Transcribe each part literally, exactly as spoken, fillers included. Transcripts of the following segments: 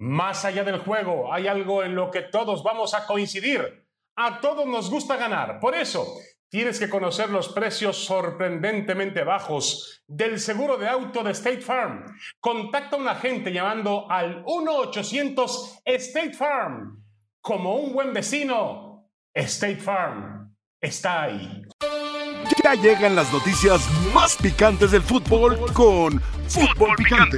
Más allá del juego, hay algo en lo que todos vamos a coincidir. A todos nos gusta ganar. Por eso, tienes que conocer los precios sorprendentemente bajos del seguro de auto de State Farm. Contacta a un agente llamando al uno ochocientos State Farm. Como un buen vecino, State Farm está ahí. Ya llegan las noticias más picantes del fútbol con Fútbol Picante.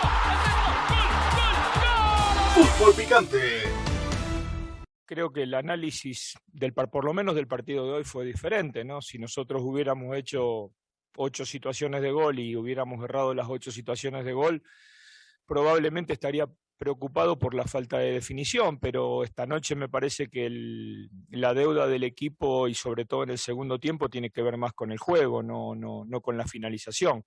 Fútbol Picante. Creo que el análisis, del por lo menos del partido de hoy, fue diferente, ¿no? Si nosotros hubiéramos hecho ocho situaciones de gol y hubiéramos errado las ocho situaciones de gol, probablemente estaría preocupado por la falta de definición, pero esta noche me parece que el, la deuda del equipo, y sobre todo en el segundo tiempo, tiene que ver más con el juego, no, no, no con la finalización.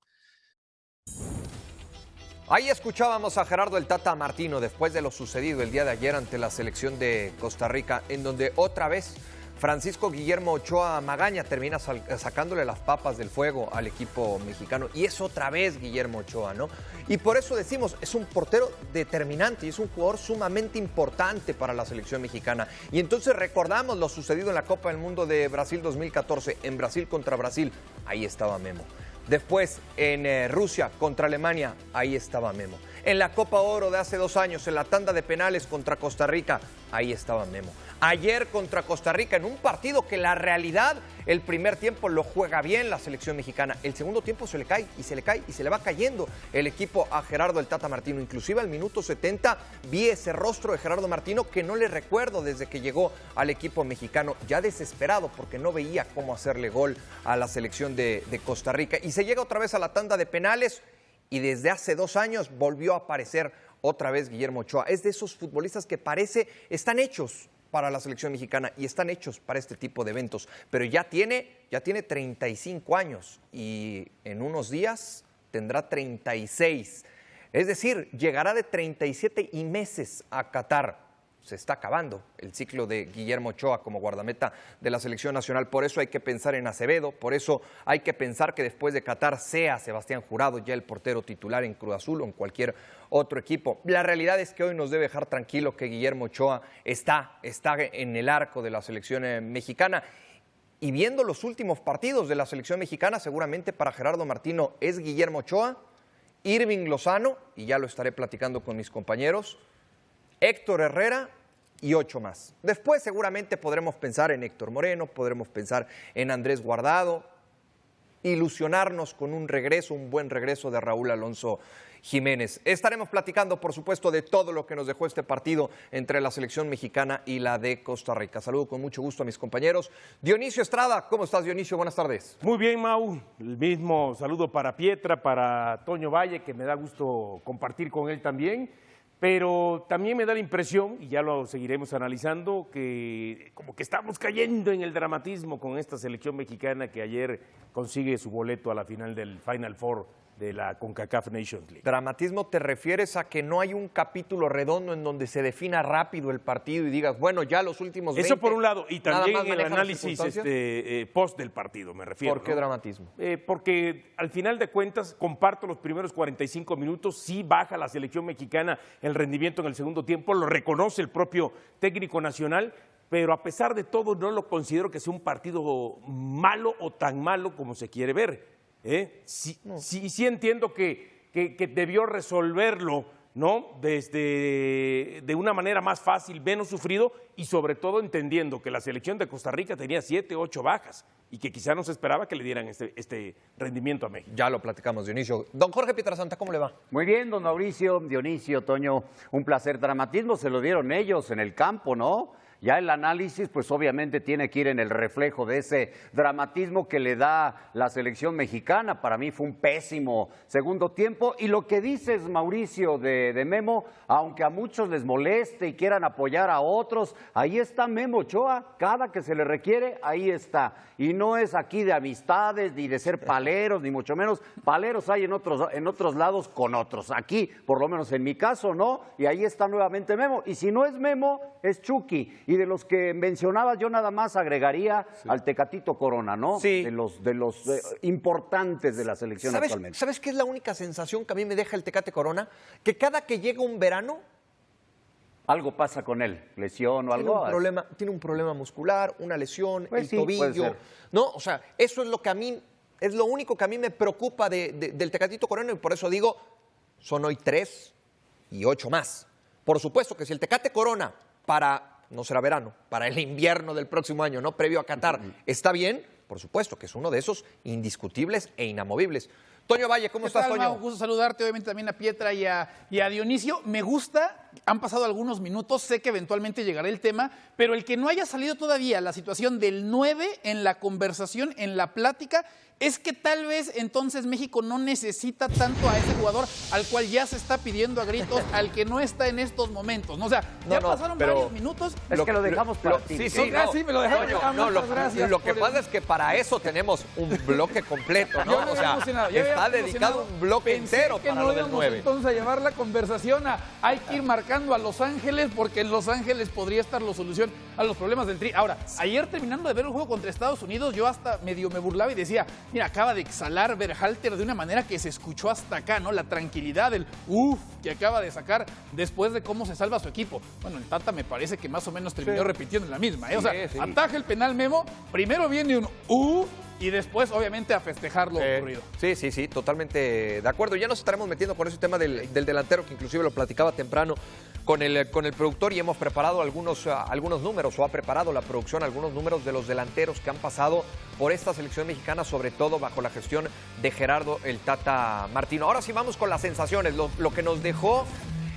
Ahí escuchábamos a Gerardo el Tata Martino después de lo sucedido el día de ayer ante la selección de Costa Rica, en donde otra vez Francisco Guillermo Ochoa Magaña termina sacándole las papas del fuego al equipo mexicano, y es otra vez Guillermo Ochoa, ¿no? Y por eso decimos, es un portero determinante y es un jugador sumamente importante para la selección mexicana. Y entonces recordamos lo sucedido en la Copa del Mundo de Brasil dos mil catorce, en Brasil contra Brasil, ahí estaba Memo. Después, en eh, Rusia contra Alemania, ahí estaba Memo. En la Copa Oro de hace dos años, en la tanda de penales contra Costa Rica, ahí estaba Memo. Ayer contra Costa Rica, en un partido que la realidad, el primer tiempo lo juega bien la selección mexicana. El segundo tiempo se le cae y se le cae y se le va cayendo el equipo a Gerardo el Tata Martino. Inclusive al minuto setenta vi ese rostro de Gerardo Martino que no le recuerdo desde que llegó al equipo mexicano, ya desesperado porque no veía cómo hacerle gol a la selección de, de Costa Rica. Y se llega otra vez a la tanda de penales y desde hace dos años volvió a aparecer otra vez Guillermo Ochoa. Es de esos futbolistas que parece están hechos para la selección mexicana y están hechos para este tipo de eventos, pero ya tiene, ya tiene treinta y cinco años y en unos días tendrá treinta y seis. Es decir, llegará de treinta y siete y meses a Qatar. Se está acabando el ciclo de Guillermo Ochoa como guardameta de la selección nacional. Por eso hay que pensar en Acevedo, por eso hay que pensar que después de Qatar sea Sebastián Jurado ya el portero titular en Cruz Azul o en cualquier otro equipo. La realidad es que hoy nos debe dejar tranquilo que Guillermo Ochoa está, está en el arco de la selección mexicana. Y viendo los últimos partidos de la selección mexicana, seguramente para Gerardo Martino es Guillermo Ochoa, Irving Lozano, y ya lo estaré platicando con mis compañeros, Héctor Herrera y ocho más. Después seguramente podremos pensar en Héctor Moreno, podremos pensar en Andrés Guardado, ilusionarnos con un regreso, un buen regreso de Raúl Alonso Jiménez. Estaremos platicando, por supuesto, de todo lo que nos dejó este partido entre la selección mexicana y la de Costa Rica. Saludo con mucho gusto a mis compañeros. Dionisio Estrada, ¿cómo estás, Dionisio? Buenas tardes. Muy bien, Mau. El mismo saludo para Pietra, para Toño Valle, que me da gusto compartir con él también. Pero también me da la impresión, y ya lo seguiremos analizando, que como que estamos cayendo en el dramatismo con esta selección mexicana que ayer consigue su boleto a la final del Final Four de la CONCACAF Nations League. ¿Dramatismo te refieres a que no hay un capítulo redondo en donde se defina rápido el partido y digas, bueno, ya los últimos veinte... Eso por un lado, y también el análisis este, eh, post del partido, me refiero. ¿Por qué ¿no? dramatismo? Eh, porque al final de cuentas, comparto los primeros cuarenta y cinco minutos, sí baja la selección mexicana el rendimiento en el segundo tiempo, lo reconoce el propio técnico nacional, pero a pesar de todo no lo considero que sea un partido malo o tan malo como se quiere ver. ¿Eh? Sí, no. sí, sí entiendo que, que, que debió resolverlo, ¿no? Desde de una manera más fácil, menos sufrido y sobre todo entendiendo que la selección de Costa Rica tenía siete, ocho bajas y que quizá no se esperaba que le dieran este, este rendimiento a México. Ya lo platicamos, Dionisio. Don Jorge Pietrasanta, ¿cómo le va? Muy bien, don Mauricio, Dionisio, Toño, un placer. Dramatismo se lo dieron ellos en el campo, ¿no? Ya el análisis, pues obviamente tiene que ir en el reflejo de ese dramatismo que le da la selección mexicana. Para mí fue un pésimo segundo tiempo. Y lo que dices, Mauricio, de, de Memo, aunque a muchos les moleste y quieran apoyar a otros, ahí está Memo Ochoa, cada que se le requiere, ahí está. Y no es aquí de amistades, ni de ser paleros, ni mucho menos. Paleros hay en otros, en otros lados con otros. Aquí, por lo menos en mi caso, no. Y ahí está nuevamente Memo. Y si no es Memo, es Chucky. Y de los que mencionabas, yo nada más agregaría sí. al Tecatito Corona, ¿no? Sí. De los, de los eh, importantes de la selección ¿Sabes, actualmente. ¿Sabes qué es la única sensación que a mí me deja el Tecate Corona? Que cada que llega un verano, Algo pasa con él, lesión o Tiene algo. un problema, tiene un problema muscular, una lesión, Pues el sí, puede tobillo. ser. No, o sea, eso es lo que a mí, es lo único que a mí me preocupa de, de- del Tecatito Corona y por eso digo, son hoy tres y ocho más. Por supuesto que si el Tecate Corona para, no será verano, para el invierno del próximo año, no previo a Qatar, está bien, por supuesto que es uno de esos indiscutibles e inamovibles. Toño Valle, ¿cómo ¿Qué estás, tal, Toño? Mau? Un gusto saludarte, obviamente también a Pietra y a, y a Dionisio. Me gusta, han pasado algunos minutos, sé que eventualmente llegará el tema, pero el que no haya salido todavía la situación del nueve en la conversación, en la plática, es que tal vez entonces México no necesita tanto a ese jugador al cual ya se está pidiendo a gritos, al que no está en estos momentos, ¿no? O sea, ya No, no, pasaron pero- varios minutos. Es que lo dejamos para ti. Sí, sí, No, ah, no, sí, me lo dejaron. Toño, Ah, no, lo, muchas gracias lo que por pasa el- es que para eso tenemos un bloque completo, ¿no? Yo me O había sea, emocionado, yo me está había dedicado emocionado. un bloque Pensé entero que para no lo del íbamos nueve. entonces a llevar la conversación a hay que ir marcando a Los Ángeles porque en Los Ángeles podría estar la solución a los problemas del Tri. Ahora, ayer terminando de ver el juego contra Estados Unidos, yo hasta medio me burlaba y decía, mira, acaba de exhalar Berhalter de una manera que se escuchó hasta acá, ¿no? La tranquilidad, el uff que acaba de sacar después de cómo se salva su equipo. Bueno, el Tata me parece que más o menos terminó Sí. repitiendo la misma, ¿eh? O sea, Sí, sí. ataja el penal Memo, primero viene un uff y después, obviamente, a festejar lo Eh, ocurrido. Sí, sí, sí, totalmente de acuerdo. Ya nos estaremos metiendo con ese tema del, del delantero, que inclusive lo platicaba temprano con el, con el productor y hemos preparado algunos, uh, algunos números, o ha preparado la producción algunos números de los delanteros que han pasado por esta selección mexicana, sobre todo bajo la gestión de Gerardo el Tata Martino. Ahora sí vamos con las sensaciones, lo, lo que nos dejó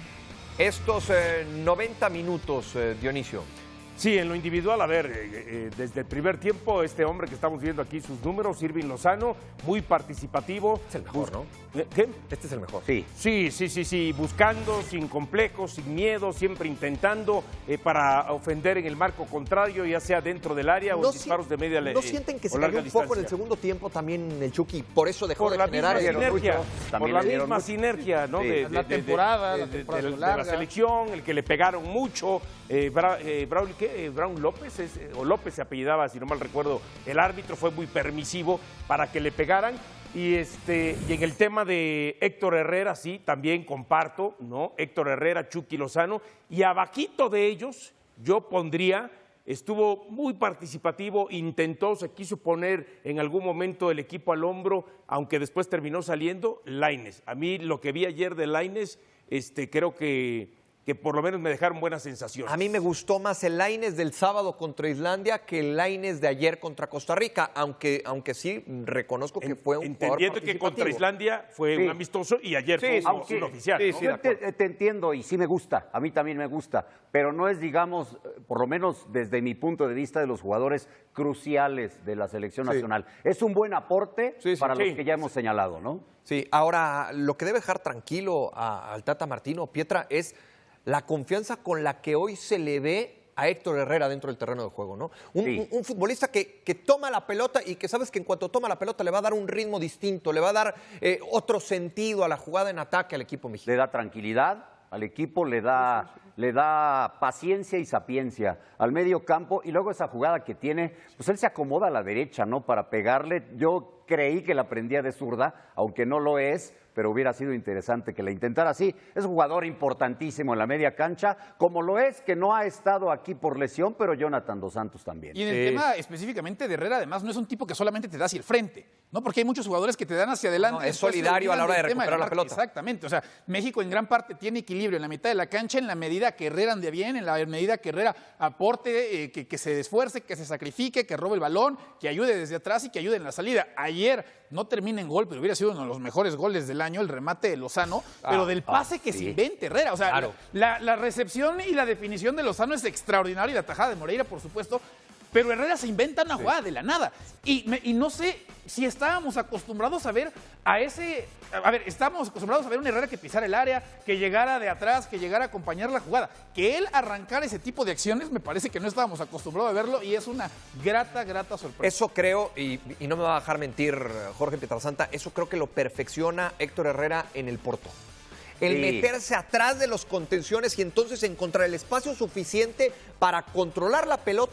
estos eh, noventa minutos, eh, Dionisio. Sí, en lo individual, a ver, eh, eh, desde el primer tiempo, este hombre que estamos viendo aquí sus números, Irving Lozano, muy participativo. Es el mejor, ¿no? ¿Eh? ¿Qué? Este es el mejor. Sí. Sí, sí, sí, sí, buscando, sin complejos, sin miedo, siempre intentando eh, para ofender en el marco contrario, ya sea dentro del área o en si- disparos de media ¿No eh, sienten que o se larga cayó un poco en el distancia. segundo tiempo también el Chucky? Por eso dejó Por de la generar misma el- sinergia, mucho. por También la le dieron misma mucho. sinergia, ¿no? Sí. De, La de- de- temporada, de- la de- temporada de- de larga. la selección, el que le pegaron mucho, eh, Bra- eh, Braul- ¿qué? Eh, Brown López, es, eh, o López se apellidaba, si no mal recuerdo, el árbitro fue muy permisivo para que le pegaran. Y, este, y en el tema de Héctor Herrera, sí, también comparto, ¿no? Héctor Herrera, Chucky Lozano, y abajito de ellos yo pondría, estuvo muy participativo, intentó, se quiso poner en algún momento el equipo al hombro, aunque después terminó saliendo, Lainez. A mí lo que vi ayer de Lainez, este, creo que, que por lo menos me dejaron buenas sensaciones. A mí me gustó más el Lainez del sábado contra Islandia que el Lainez de ayer contra Costa Rica, aunque, aunque sí reconozco que En- fue un Entendiendo jugador que contra participativo. Islandia fue Sí. un amistoso y ayer Sí, fue un, aunque- un oficial. sí, ¿no? sí, Yo de te, acuerdo. te entiendo y sí me gusta, a mí también me gusta, pero no es, digamos, eh, por lo menos desde mi punto de vista, de los jugadores cruciales de la selección Sí. nacional. Es un buen aporte Sí, sí, para sí. los que ya hemos señalado, ¿no? Sí, ahora lo que debe dejar tranquilo a- al Tata Martino, Pietra, es la confianza con la que hoy se le ve a Héctor Herrera dentro del terreno de juego, ¿no? Un, Sí. un- un futbolista que, que toma la pelota y que sabes que en cuanto toma la pelota le va a dar un ritmo distinto, le va a dar eh, otro sentido a la jugada en ataque al equipo Le mexicano. da tranquilidad al equipo, le da, le da paciencia y sapiencia al medio campo y luego esa jugada que tiene, pues él se acomoda a la derecha, ¿no? Para pegarle. Yo creí que la prendía de zurda, aunque no lo es, pero hubiera sido interesante que la intentara así. Es un jugador importantísimo en la media cancha, como lo es que no ha estado aquí por lesión, pero Jonathan Dos Santos también. Y en el tema específicamente de Herrera, además, no es un tipo que solamente te da hacia el frente, ¿no? Porque hay muchos jugadores que te dan hacia adelante. No, es después se solidario a la olvidan hora de del tema recuperar la marca. pelota. Exactamente. O sea, México en gran parte tiene equilibrio en la mitad de la cancha, en la medida que Herrera ande bien, en la medida que Herrera aporte, eh, que, que se esfuerce, que se sacrifique, que robe el balón, que ayude desde atrás y que ayude en la salida. Ayer no termina en gol, pero hubiera sido uno de los mejores goles del año, el remate de Lozano, pero del pase que se invente Herrera. O sea, Claro. la, la recepción y la definición de Lozano es extraordinaria, y la tajada de Moreira, por supuesto, pero Herrera se inventa una jugada de la nada. Y, me- y no sé si estábamos acostumbrados a ver a ese... A ver, estábamos acostumbrados a ver un Herrera que pisara el área, que llegara de atrás, que llegara a acompañar la jugada. Que él arrancara ese tipo de acciones, me parece que no estábamos acostumbrados a verlo y es una grata, grata sorpresa. Eso creo, y, y no me va a dejar mentir Jorge Pietrasanta, eso creo que lo perfecciona Héctor Herrera en el Porto. El Sí. meterse atrás de los contenciones y entonces encontrar el espacio suficiente para controlar la pelota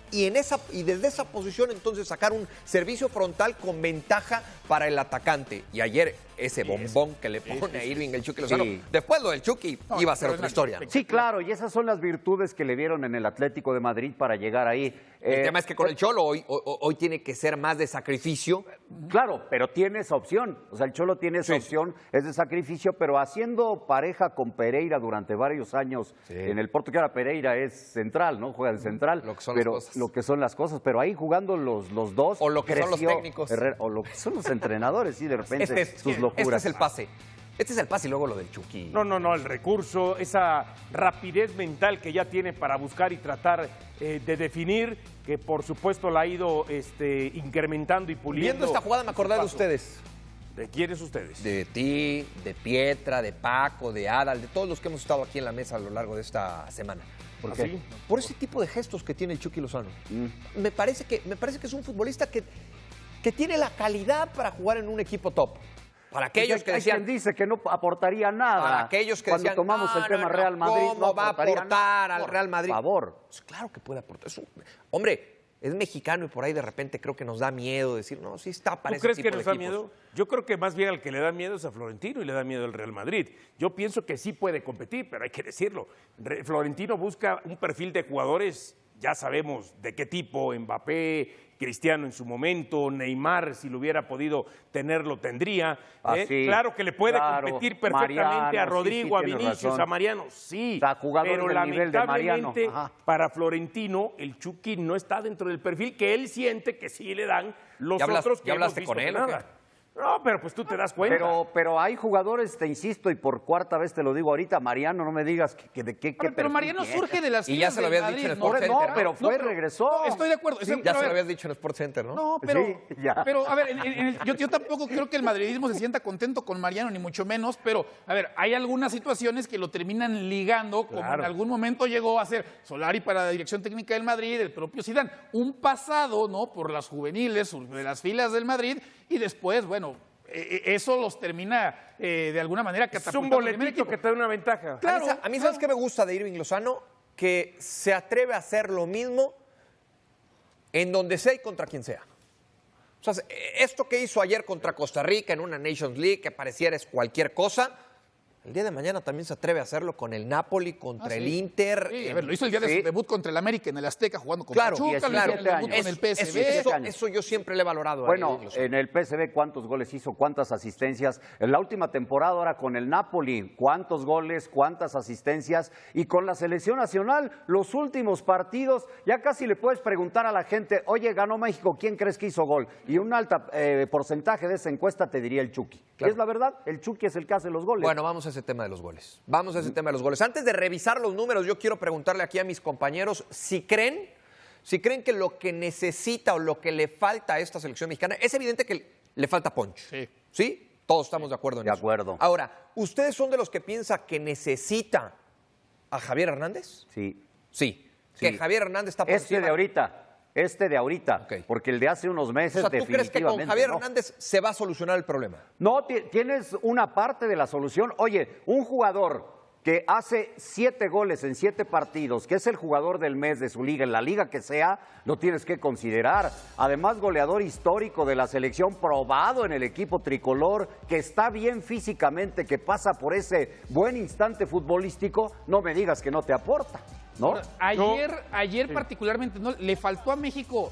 y, en esa, y desde esa posición entonces sacar un servicio frontal con ventaja para el atacante. Y ayer ese bombón que le pone a Irving el Chucky Lozano, sí. Después lo del Chucky no, iba a ser otra historia. ¿No? Sí, claro, y esas son las virtudes que le vieron en el Atlético de Madrid para llegar ahí. El eh, tema es que con el Cholo hoy, hoy, hoy tiene que ser más de sacrificio. Claro, pero tiene esa opción. O sea, el Cholo tiene esa sí. opción, es de sacrificio, pero haciendo pareja con Pereira durante varios años sí. en el Porto, que ahora Pereira es central, ¿no? Juega de central. Lo que son pero, las cosas. Lo que son las cosas, pero ahí jugando los, los dos. O lo que creció, son los técnicos. Herrera, o lo que son los entrenadores, sí, de repente este es, sus locuras. Este es el pase. Este es el pase y luego lo del Chucky. No, no, no, el recurso, esa rapidez mental que ya tiene para buscar y tratar eh, de definir, que por supuesto la ha ido este, incrementando y puliendo. Viendo esta jugada me acordé de ustedes. ¿De quiénes ustedes? De ti, de Pietra, de Paco, de Adal, de todos los que hemos estado aquí en la mesa a lo largo de esta semana. ¿Por qué? ¿Así? Por ese tipo de gestos que tiene el Chucky Lozano. Mm. Me, parece que, me parece que es un futbolista que, que tiene la calidad para jugar en un equipo top. Para aquellos que decían... Hay quien dice que no aportaría nada. Para aquellos que Cuando decían... tomamos no, el tema no, Real Madrid, ¿cómo no va a aportar al por Real Madrid? Por favor. Pues claro que puede aportar. Es un... Hombre, es mexicano y por ahí de repente creo que nos da miedo decir, no, sí está para ¿Tú ese crees tipo que nos de da equipos. miedo? Yo creo que más bien al que le da miedo es a Florentino y le da miedo el Real Madrid. Yo pienso que sí puede competir, pero hay que decirlo. Florentino busca un perfil de jugadores, ya sabemos de qué tipo, Mbappé, Cristiano en su momento, Neymar, si lo hubiera podido tener, lo tendría. Ah, ¿eh? sí, claro que le puede claro. competir perfectamente Mariano, a Rodrigo, sí, sí, a Vinicius, razón. a Mariano, sí. O sea, jugadores pero del nivel de Mariano. lamentablemente Ajá. para Florentino el Chucky no está dentro del perfil que él siente que sí le dan los ¿Ya hablas- otros que ya hemos hablaste visto con él que o qué? nada. No, pero pues tú te das cuenta. Pero, pero hay jugadores, te insisto, y por cuarta vez te lo digo ahorita, Mariano, no me digas que, que de qué, qué Pero, pero perfil Mariano tiene. surge de las Y ya filas se lo del habías dicho en Madrid, Sport ¿no? Center, No, ¿no? pero fue, No, pero- regresó. No, estoy de acuerdo. Sí, Estoy- Ya pero a se lo ver, habías dicho en Sport Center, ¿no? No, pero, Sí, ya. pero a ver, en- en el- yo, yo tampoco creo que el madridismo se sienta contento con Mariano, ni mucho menos, pero a ver, hay algunas situaciones que lo terminan ligando, como Claro. en algún momento llegó a ser Solari para la dirección técnica del Madrid, el propio Zidane, un pasado, ¿no? Por las juveniles, de las filas del Madrid, y después, bueno, eh, eso los termina eh, de alguna manera Es catapultando un al primer boletito equipo. que te da una ventaja. Claro, a mí, sa- a mí claro. ¿sabes qué me gusta de Irving Lozano? Que se atreve a hacer lo mismo en donde sea y contra quien sea. O sea, esto que hizo ayer contra Costa Rica en una Nations League, que pareciera es cualquier cosa, el día de mañana también se atreve a hacerlo con el Napoli, contra Ah, el sí. Inter. Sí, a en- ver, lo hizo el día de Sí. su debut contra el América en el Azteca, jugando con Claro, Pachuca, lo hizo claro. en el debut Es- con el P S V. Eso, años. eso yo siempre le he valorado a Bueno, Irving Lozano. en el P S V, ¿cuántos goles hizo? ¿Cuántas asistencias? En la última temporada, ahora con el Napoli, ¿cuántos goles? ¿Cuántas asistencias? Y con la selección nacional, los últimos partidos, ya casi le puedes preguntar a la gente, oye, ganó México, ¿quién crees que hizo gol? Y un alto eh, porcentaje de esa encuesta te diría el Chucky. Claro. Es la verdad, el Chucky es el que hace los goles. Bueno, vamos a ese tema de los goles. Vamos a ese tema de los goles. Antes de revisar los números, yo quiero preguntarle aquí a mis compañeros si creen, si creen que lo que necesita o lo que le falta a esta selección mexicana, es evidente que le falta punch. Sí. ¿Sí? Todos estamos de acuerdo en De eso. acuerdo. Ahora, ¿ustedes son de los que piensan que necesita a Javier Hernández? Sí. Sí. Sí. Que Javier Hernández está por Este encima. de ahorita, este de ahorita, Ok. porque el de hace unos O meses sea, ¿tú crees que definitivamente con Javier no. Hernández se va a solucionar el problema? No, ti- tienes una parte de la solución. Oye, un jugador que hace siete goles en siete partidos, que es el jugador del mes de su liga, en la liga que sea, lo tienes que considerar. Además, goleador histórico de la selección, probado en el equipo tricolor, que está bien físicamente, que pasa por ese buen instante futbolístico, no me digas que no te aporta, ¿no? Ahora, ayer, ayer particularmente, ¿no? Le faltó a México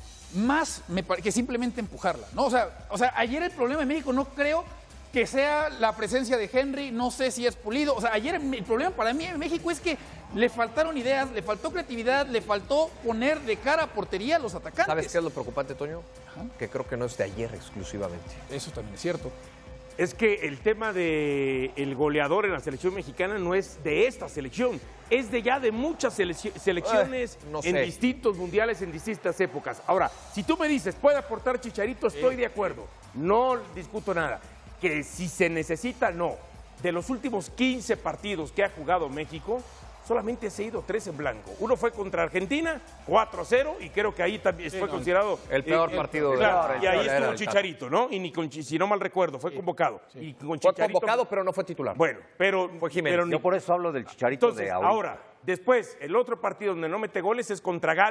más me pare- que simplemente empujarla, ¿no? O sea, o sea, ayer el problema de México no creo que sea la presencia de Henry, no sé si es Pulido. O sea, ayer el problema para mí en México es que le faltaron ideas, le faltó creatividad, le faltó poner de cara a portería a los atacantes. ¿Sabes qué es lo preocupante, Toño? Que creo que no es de ayer exclusivamente. Eso también es cierto. Es que el tema del el goleador en la selección mexicana no es de esta selección, es de ya de muchas selec- selecciones Eh, no en sé. distintos mundiales, en distintas épocas. Ahora, si tú me dices, ¿puede aportar Chicharito? Estoy de acuerdo, no discuto nada. Que si se necesita, no. De los últimos quince partidos que ha jugado México, solamente se ha ido tres en blanco. Uno fue contra Argentina, cuatro a cero, y creo que ahí también fue no, considerado... el peor partido de- Claro, el y ahí peor era estuvo el Chicharito, ¿no? Y ni con, Chi- si no mal recuerdo, fue convocado. Y con Fue Chicharito- convocado, pero no fue titular. Bueno, pero... Fue Jiménez. pero ni- Yo por eso hablo del Chicharito Entonces, de ahorita. ahora, después, el otro partido donde no mete goles es contra Gales,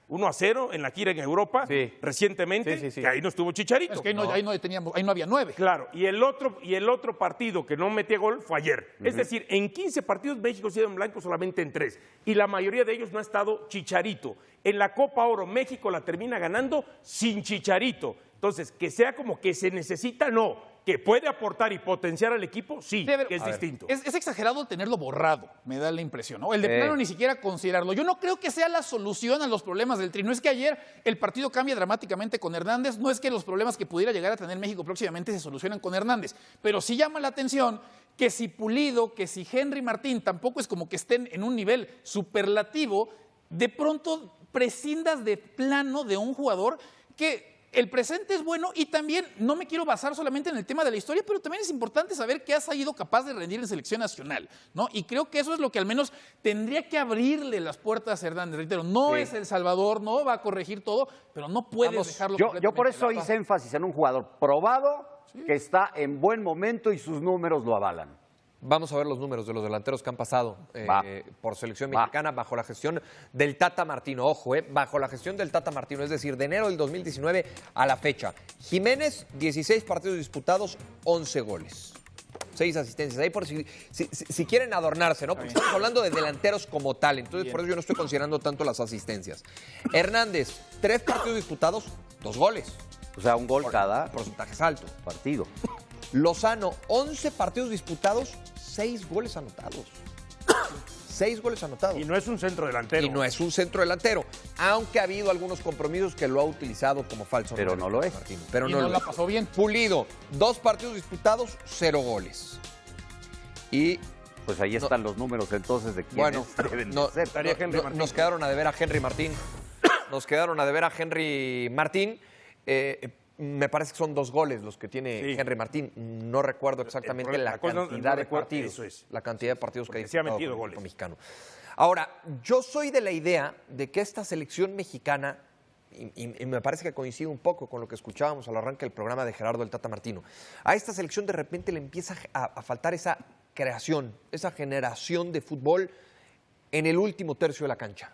uno a cero en la gira en Europa Sí. recientemente, Sí, sí, sí. que ahí no estuvo Chicharito. Es que ahí no, ahí no teníamos, ahí no había nueve. Claro, y el otro, y el otro partido que no metía gol fue ayer. Uh-huh. Es decir, en quince partidos México se ha ido en blanco solamente en tres. Y la mayoría de ellos no ha estado Chicharito. En la Copa Oro México la termina ganando sin Chicharito. Entonces, que sea como que se necesita, no. Que puede aportar y potenciar al equipo, sí, Sí, pero, que es a ver, distinto. Es, es exagerado tenerlo borrado, me da la impresión, ¿no? El de Eh. plano ni siquiera considerarlo. Yo no creo que sea la solución a los problemas del Tri. No es que ayer el partido cambie dramáticamente con Hernández, no es que los problemas que pudiera llegar a tener México próximamente se solucionan con Hernández, pero sí llama la atención que si Pulido, que si Henry Martín tampoco es como que estén en un nivel superlativo, de pronto prescindas de plano de un jugador que el presente es bueno y también no me quiero basar solamente en el tema de la historia, pero también es importante saber qué has sido capaz de rendir en selección nacional, ¿no? Y creo que eso es lo que al menos tendría que abrirle las puertas a Hernández. Reitero, no Sí. es El Salvador, no va a corregir todo, pero no puedes Vamos, dejarlo yo, completamente yo por eso de lado. hice énfasis en un jugador probado, que está en buen momento y sus números lo avalan. Vamos a ver los números de los delanteros que han pasado eh, Va. por selección Va. mexicana bajo la gestión del Tata Martino. Ojo, eh, bajo la gestión del Tata Martino, es decir, de enero del dos mil diecinueve a la fecha. Jiménez, dieciséis partidos disputados, once goles. seis asistencias. Ahí por si, si, si, si quieren adornarse, ¿no? Porque estamos hablando de delanteros como tal. Entonces, por eso yo no estoy considerando tanto las asistencias. Hernández, tres partidos disputados, dos goles. O sea, un gol cada Porcentajes alto. partido. Lozano, once partidos disputados, seis goles anotados. seis goles anotados. Y no es un centro delantero. Y no es un centro delantero, aunque ha habido algunos compromisos que lo ha utilizado como falso. Pero no lo es. Martino, pero Y no, no lo la es. pasó bien. Pulido, dos partidos disputados, cero goles. Y Pues ahí están los números entonces de quiénes bueno, deben de no, ser. Estaría Henry no- Martín. nos quedaron a deber a Henry Martín. Nos quedaron a deber a Henry Martín. Eh, me parece que son dos goles los que tiene Sí. Henry Martín. No recuerdo exactamente problema- la la cosa no- cantidad no de recuerdo, partidos. eso es. La cantidad de partidos que ha Porque sí ha disputado metido con el equipo goles. mexicano. Ahora, yo soy de la idea de que esta selección mexicana, y, y- y me parece que coincide un poco con lo que escuchábamos al arranque del programa de Gerardo el Tata Martino, a esta selección de repente le empieza a, a faltar esa creación, esa generación de fútbol en el último tercio de la cancha.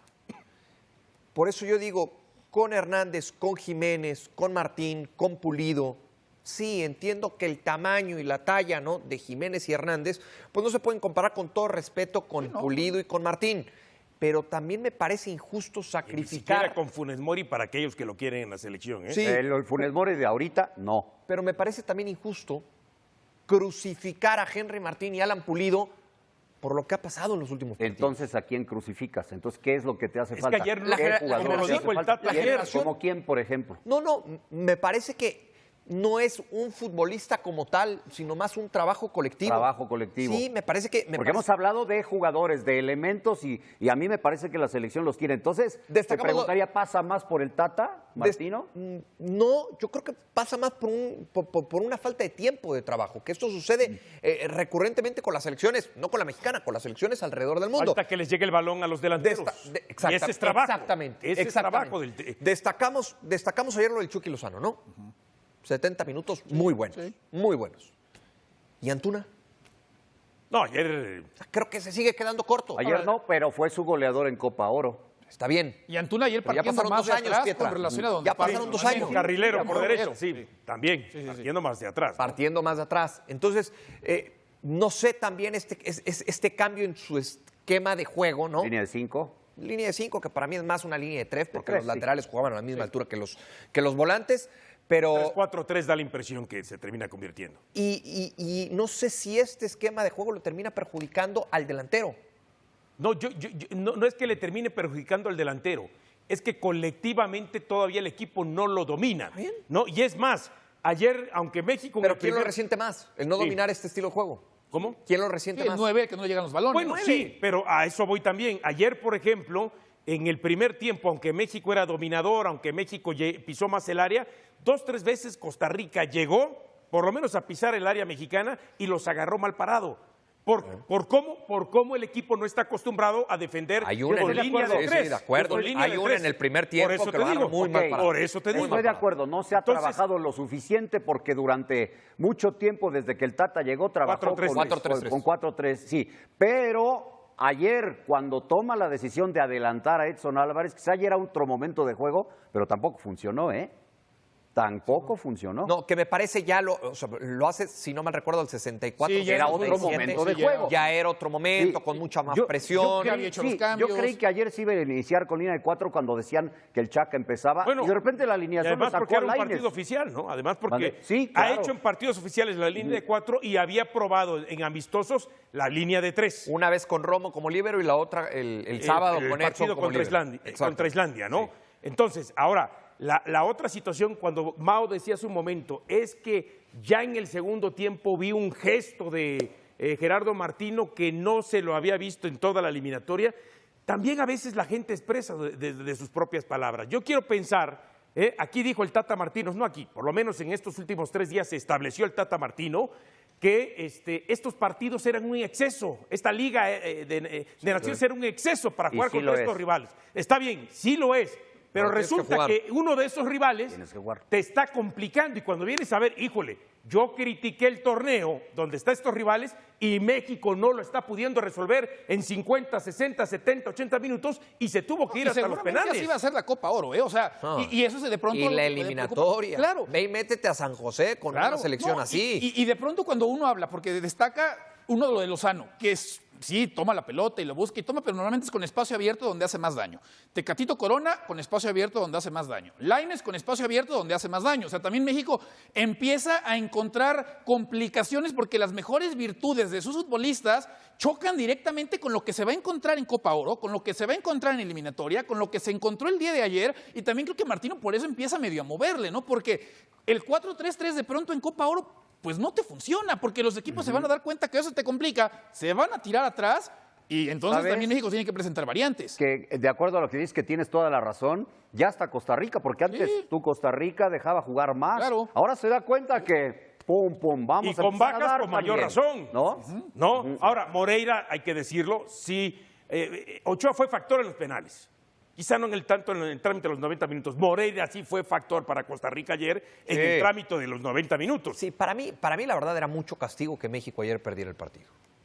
Por eso yo digo, con Hernández, con Jiménez, con Martín, con Pulido, sí, entiendo que el tamaño y la talla, ¿no?, de Jiménez y Hernández, pues no se pueden comparar, con todo respeto, con Pulido y con Martín. Pero también me parece injusto Ni siquiera sacrificar. con Funes Mori para aquellos que lo quieren en la selección. ¿eh? Sí. El, el Funes Mori de ahorita, no. Pero me parece también injusto crucificar a Henry Martín y Alan Pulido por lo que ha pasado en los últimos partidos. Entonces, ¿a quién crucificas? Entonces, ¿qué es lo que te hace Es que falta? ayer ¿Qué la genera- jugador como lo te hace dijo el falta? Tata ¿Quién? ayer. ¿Como quién, por ejemplo? No, no, m- me parece que no es un futbolista como tal, sino más un trabajo colectivo. Trabajo colectivo. Sí, me parece que... me Porque parece- hemos hablado de jugadores, de elementos, y, y a mí me parece que la selección los quiere. Entonces, te Destacamos- preguntaría, ¿pasa más por el Tata, Martino? Des- mm, No, yo creo que pasa más por, un- por, por- por una falta de tiempo de trabajo, que esto Mm. sucede eh, recurrentemente con las selecciones, no con la mexicana, con las selecciones alrededor del mundo. Falta que les llegue el balón a los delanteros. Desta- de- y exacta- ese es trabajo. Exactamente. Ese exactamente. es trabajo del... Destacamos, destacamos ayer lo del Chucky Lozano, ¿no? setenta minutos muy buenos, sí. muy buenos. ¿Y Antuna? No, ayer... Creo que se sigue quedando corto. Ayer no, pero fue su goleador en Copa Oro. Está bien. Y Antuna ayer Pero ya partiendo pasaron más dos de años, atrás Pietra. con relación a donde Ya parte. pasaron dos También. años. Un carrilero Sí, por sí, derecho, sí. sí, también, sí, sí. partiendo más de atrás. ¿no? Partiendo más de atrás. Entonces, eh, no sé también este, es- es- este cambio en su esquema de juego, ¿no? Línea de cinco. Línea de cinco, que para mí es más una línea de tres, porque tres, los sí. laterales jugaban a la misma altura que los, que los volantes. Pero, tres cuatro tres da la impresión que se termina convirtiendo. y, y- y no sé si este esquema de juego lo termina perjudicando al delantero. No, yo, yo- yo- no, no es que le termine perjudicando al delantero, es que colectivamente todavía el equipo no lo domina. bien. ¿No? Y es más, ayer, aunque México... en Pero el ¿quién lo primer- resiente más? El no Sí. dominar este estilo de juego. ¿Cómo? ¿Quién lo Sí, resiente el más? nueve, que no llegan los balones. Bueno, Nueve. sí, pero a eso voy también. Ayer, por ejemplo, en el primer tiempo, aunque México era dominador, aunque México lle- pisó más el área, dos, tres veces Costa Rica llegó, por lo menos a pisar el área mexicana, y los agarró mal parado. ¿Por, por, cómo, por cómo el equipo no está acostumbrado a defender Hay una con en el- línea sí, de sí, tres. de acuerdo. con línea Hay de una tres. en el primer tiempo Por eso que te lo agarra digo. muy mal Ok. parado. Por eso te digo. Estoy de acuerdo, no se ha Entonces- trabajado lo suficiente porque durante mucho tiempo, desde que el Tata llegó, trabajó cuatro tres con, cuatro tres con- tres. con cuatro tres, sí. Pero Ayer, cuando toma la decisión de adelantar a Edson Álvarez, quizá ayer era otro momento de juego, pero tampoco funcionó, ¿eh? Tampoco funcionó. No, que me parece ya lo, o sea, lo hace, si no mal recuerdo, el sesenta y cuatro. Sí, ya era otro momento de sí, juego. Ya era otro momento, Sí, con mucha más yo- presión. Yo había creí, hecho sí, los cambios. yo creí que ayer se iba a iniciar con línea de cuatro cuando decían que el Chaca empezaba. Bueno, y de repente la Y alineación además lo porque sacó era un Lainez. partido oficial, ¿no? Además porque Mande. Sí, ha claro. hecho en partidos oficiales la línea de cuatro y había probado en amistosos la línea de tres. Una vez con Romo como líbero y la otra el, el sábado el con partido Edson como contra líbero. Islandia, Exacto. contra Islandia, ¿no? Entonces, ahora, la, la otra situación, cuando Mao decía hace un momento, es que ya en el segundo tiempo vi un gesto de eh, Gerardo Martino que no se lo había visto en toda la eliminatoria. También a veces la gente expresa de, de- de sus propias palabras. Yo quiero pensar, eh, aquí dijo el Tata Martino, no aquí, por lo menos en estos últimos tres días se estableció el Tata Martino, que este, estos partidos eran un exceso, esta liga eh, de, eh, de naciones era un exceso para Y jugar sí contra lo estos es. rivales. Está bien, sí lo es, pero Pero tienes que resulta jugar. que, uno de esos rivales Tienes que jugar. te está complicando y cuando vienes a ver, híjole, yo critiqué el torneo donde están estos rivales y México no lo está pudiendo resolver en cincuenta, sesenta, setenta, ochenta minutos y se tuvo que ir Y hasta los seguramente penales. así va a ser la Copa Oro, ¿eh? O sea, Ah. y, y eso se de pronto... Y lo la que puede eliminatoria. preocupar. Claro. Ve y métete a San José con Claro. una selección No, así. Y, y- y de pronto cuando uno habla, porque destaca uno de lo de Lozano, que es, sí, toma la pelota y lo busca y toma, pero normalmente es con espacio abierto donde hace más daño. Tecatito Corona con espacio abierto donde hace más daño. Lainez con espacio abierto donde hace más daño. O sea, también México empieza a encontrar complicaciones porque las mejores virtudes de sus futbolistas chocan directamente con lo que se va a encontrar en Copa Oro, con lo que se va a encontrar en eliminatoria, con lo que se encontró el día de ayer, y también creo que Martino por eso empieza medio a moverle, ¿no? Porque el cuatro tres tres de pronto en Copa Oro pues no te funciona, porque los equipos se van a dar cuenta que eso te complica, se van a tirar atrás y entonces ¿Sabes? también México tiene que presentar variantes. Que de acuerdo a lo que dices que tienes toda la razón, ya está Costa Rica, porque antes Sí. tú Costa Rica dejaba jugar más. Claro. Ahora se da cuenta que pum, pum, vamos y a con empezar a vacas dar con mayor también, razón. ¿no? ¿No? Ahora, Moreira, hay que decirlo, sí, eh, eh, Ochoa fue factor en los penales. Quizá no en el tanto en el trámite de los noventa minutos. Moreira sí fue factor para Costa Rica ayer en Sí. el trámite de los noventa minutos. Sí, para mí, para mí la verdad era mucho castigo que México ayer perdiera el partido.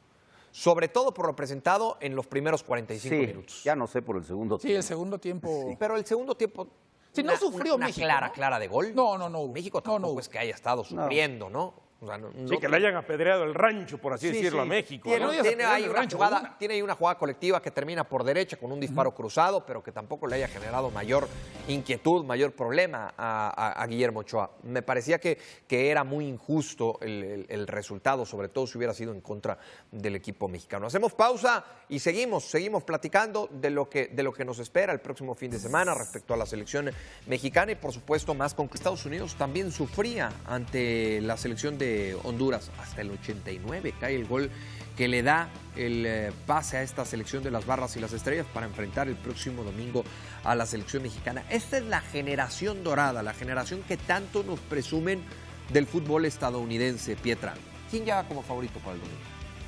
Sobre todo por lo presentado en los primeros cuarenta y cinco Sí, minutos. ya no sé por el segundo Sí, tiempo. el segundo tiempo... Pero el segundo tiempo. Sí, no una- sufrió una México, clara, ¿no? clara de gol. No, no, no. México No, tampoco no. es que haya estado sufriendo, ¿no? O sea, no- Sí, no que le hayan apedreado el rancho, por así Sí, decirlo, sí. a México. Tiene, ¿no? no digas tiene apedrear ahí el una rancho, jugada, una. tiene ahí una jugada colectiva que termina por derecha con un disparo cruzado, pero que tampoco le haya generado mayor inquietud, mayor problema a, a- a Guillermo Ochoa. Me parecía que, que era muy injusto el, el- el resultado, sobre todo si hubiera sido en contra del equipo mexicano. Hacemos pausa y seguimos, seguimos platicando de lo que, de lo que nos espera el próximo fin de semana respecto a la selección mexicana y por supuesto más con que Estados Unidos también sufría ante la selección de Honduras. Hasta el ochenta y nueve cae el gol que le da el eh, pase a esta selección de las barras y las estrellas para enfrentar el próximo domingo a la selección mexicana. Esta es la generación dorada, la generación que tanto nos presumen del fútbol estadounidense, Pietra. ¿Quién lleva como favorito para el domingo?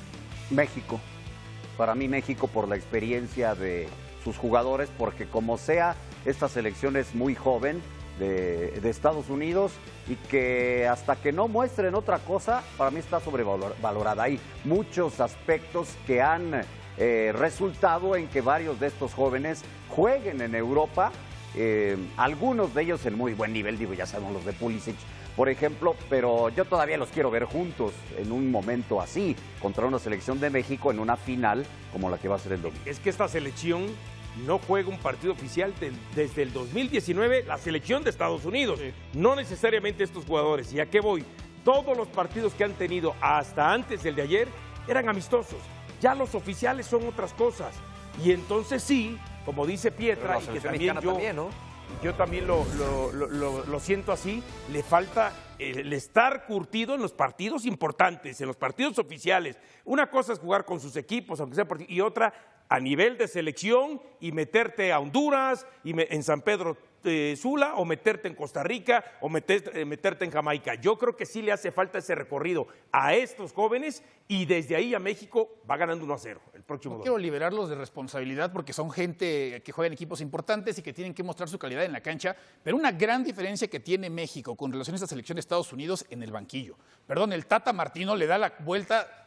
México. Para mí México por la experiencia de sus jugadores, porque como sea, esta selección es muy joven de, de Estados Unidos y que hasta que no muestren otra cosa, para mí está sobrevalorada. Hay muchos aspectos que han eh, resultado en que varios de estos jóvenes jueguen en Europa, eh, algunos de ellos en muy buen nivel, digo, ya sabemos los de Pulisic, por ejemplo, pero yo todavía los quiero ver juntos en un momento así, contra una selección de México en una final como la que va a ser el domingo. Es que esta selección no juega un partido oficial del- desde el dos mil diecinueve, la selección de Estados Unidos, no necesariamente estos jugadores. ¿Y a qué voy? Todos los partidos que han tenido hasta antes del de ayer eran amistosos. Ya los oficiales son otras cosas. Y entonces sí, como dice Pero Pietra, la y que selección también mexicana yo, también, ¿no? yo también lo, lo- lo- lo- lo siento así, le falta el estar curtido en los partidos importantes, en los partidos oficiales. Una cosa es jugar con sus equipos, aunque sea por- y otra a nivel de selección y meterte a Honduras y me- en San Pedro eh, Sula o meterte en Costa Rica o meter- eh, meterte en Jamaica. Yo creo que sí le hace falta ese recorrido a estos jóvenes y desde ahí a México va ganando uno a cero el próximo No domingo. quiero liberarlos de responsabilidad porque son gente que juega en equipos importantes y que tienen que mostrar su calidad en la cancha, pero una gran diferencia que tiene México con relación a esta selección de Estados Unidos en el banquillo. Perdón, el Tata Martino le da la vuelta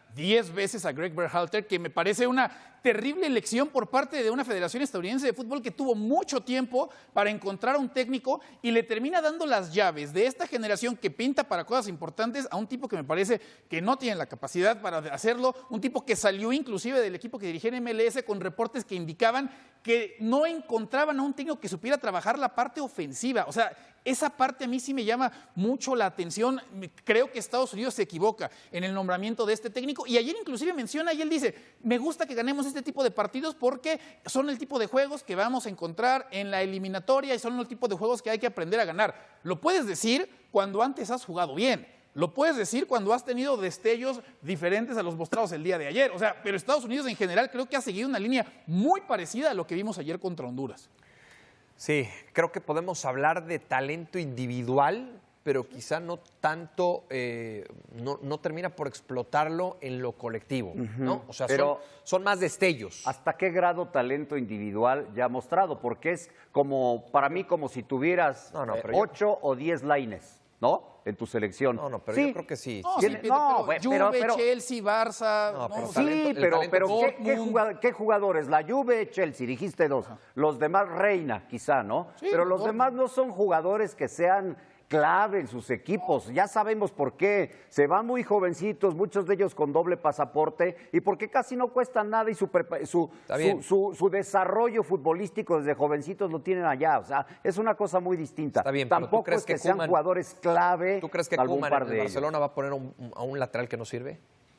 diez veces a Greg Berhalter, que me parece una terrible elección por parte de una federación estadounidense de fútbol que tuvo mucho tiempo para encontrar a un técnico y le termina dando las llaves de esta generación que pinta para cosas importantes a un tipo que me parece que no tiene la capacidad para hacerlo, un tipo que salió inclusive del equipo que dirigía en M L S con reportes que indicaban que no encontraban a un técnico que supiera trabajar la parte ofensiva. O sea, esa parte a mí sí me llama mucho la atención. Creo que Estados Unidos se equivoca en el nombramiento de este técnico y ayer inclusive menciona y él dice, me gusta que ganemos este tipo de partidos porque son el tipo de juegos que vamos a encontrar en la eliminatoria y son el tipo de juegos que hay que aprender a ganar. Lo puedes decir cuando antes has jugado bien. Lo puedes decir cuando has tenido destellos diferentes a los mostrados el día de ayer. O sea, pero Estados Unidos en general creo que ha seguido una línea muy parecida a lo que vimos ayer contra Honduras. Sí, creo que podemos hablar de talento individual, pero quizá no tanto, eh, no, no termina por explotarlo en lo colectivo, ¿no? O sea, Pero, son, son más destellos. ¿hasta qué grado talento individual ya ha mostrado? Porque es como, para mí, como si tuvieras No, no, eh, pero yo- ocho o diez lines, ¿no? En tu selección. No, no, pero Sí. yo creo que sí. No, sí, Tiene- pero, no, pero bueno, Juve, pero- pero- Chelsea, Barça. No, pero o sea, talento- Sí, el pero, talento pero es ¿qué, qué Dortmund. jugado- qué jugadores? La Juve, Chelsea, dijiste dos. Los demás, Reina, quizá, ¿no? Sí, pero los Dortmund. demás no son jugadores que sean clave en sus equipos. Ya sabemos por qué. Se van muy jovencitos, muchos de ellos con doble pasaporte, y porque casi no cuestan nada y su, prepa- su, Está su, bien. su- su desarrollo futbolístico desde jovencitos lo tienen allá. O sea, es una cosa muy distinta. Está bien, pero ¿tú Tampoco crees es que, que sean Koeman- jugadores clave. ¿Tú crees que salvo un Koeman par en el de ellos. Barcelona va a poner a un, a un lateral que no sirve?